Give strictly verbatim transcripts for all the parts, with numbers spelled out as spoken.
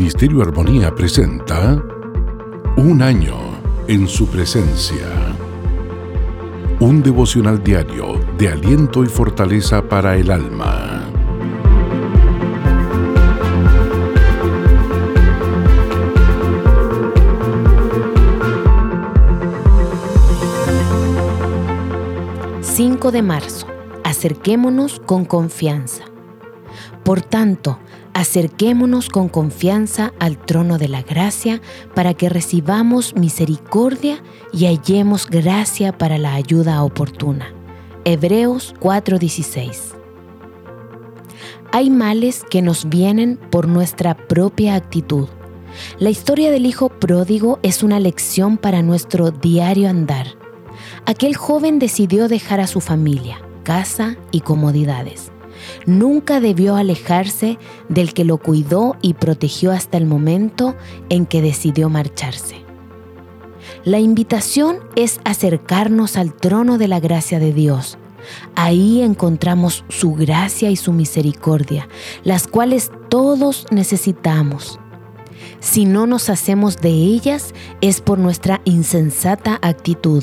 Ministerio Armonía presenta Un año en su presencia. Un devocional diario de aliento y fortaleza para el alma. cinco de marzo. Acerquémonos con confianza. Por tanto, acerquémonos con confianza al trono de la gracia para que recibamos misericordia y hallemos gracia para la ayuda oportuna. Hebreos cuatro dieciséis. Hay males que nos vienen por nuestra propia actitud. La historia del hijo pródigo es una lección para nuestro diario andar. Aquel joven decidió dejar a su familia, casa y comodidades. Nunca debió alejarse del que lo cuidó y protegió hasta el momento en que decidió marcharse. La invitación es acercarnos al trono de la gracia de Dios. Ahí encontramos su gracia y su misericordia, las cuales todos necesitamos. Si no nos hacemos de ellas, es por nuestra insensata actitud.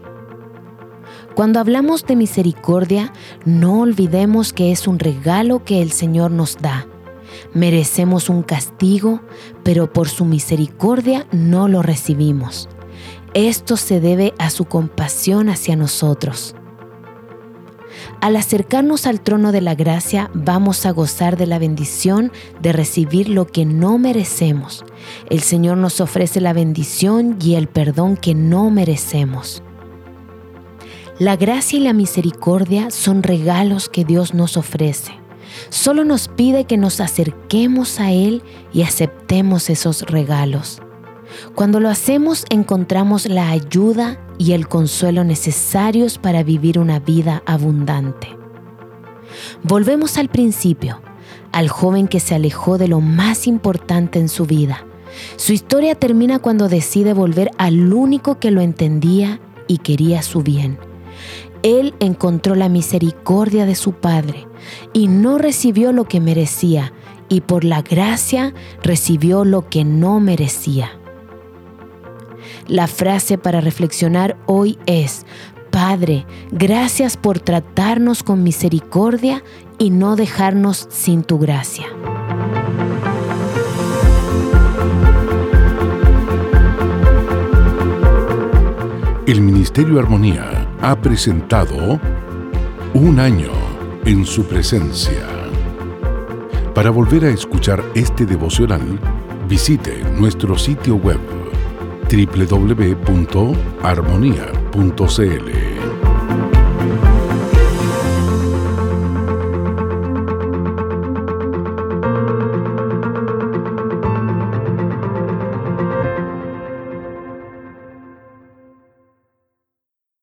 Cuando hablamos de misericordia, no olvidemos que es un regalo que el Señor nos da. Merecemos un castigo, pero por su misericordia no lo recibimos. Esto se debe a su compasión hacia nosotros. Al acercarnos al trono de la gracia, vamos a gozar de la bendición de recibir lo que no merecemos. El Señor nos ofrece la bendición y el perdón que no merecemos. La gracia y la misericordia son regalos que Dios nos ofrece. Solo nos pide que nos acerquemos a Él y aceptemos esos regalos. Cuando lo hacemos, encontramos la ayuda y el consuelo necesarios para vivir una vida abundante. Volvemos al principio, al joven que se alejó de lo más importante en su vida. Su historia termina cuando decide volver al único que lo entendía y quería su bien. Él encontró la misericordia de su Padre y no recibió lo que merecía, y por la gracia recibió lo que no merecía. La frase para reflexionar hoy es: Padre, gracias por tratarnos con misericordia y no dejarnos sin tu gracia. El Ministerio Armonía ha presentado Un año en su presencia. Para volver a escuchar este devocional, visite nuestro sitio web doble u doble u doble u punto armonía punto c l.